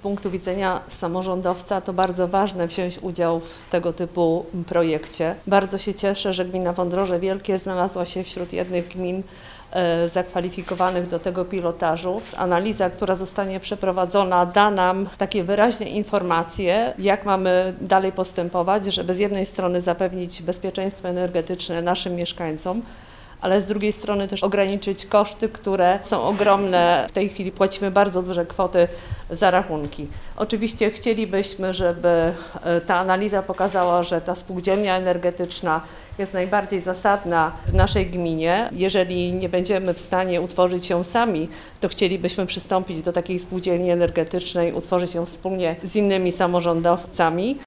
punktu widzenia samorządowca to bardzo ważne wziąć udział w tego typu projekcie. Bardzo się cieszę, że gmina Wądroże Wielkie znalazła się wśród jednych gmin zakwalifikowanych do tego pilotażu. Analiza, która zostanie przeprowadzona, da nam takie wyraźne informacje, jak mamy dalej postępować, żeby z jednej strony zapewnić bezpieczeństwo energetyczne naszym mieszkańcom, ale z drugiej strony też ograniczyć koszty, które są ogromne. W tej chwili płacimy bardzo duże kwoty za rachunki. Oczywiście chcielibyśmy, żeby ta analiza pokazała, że ta spółdzielnia energetyczna jest najbardziej zasadna w naszej gminie. Jeżeli nie będziemy w stanie utworzyć ją sami, to chcielibyśmy przystąpić do takiej spółdzielni energetycznej, utworzyć ją wspólnie z innymi samorządowcami.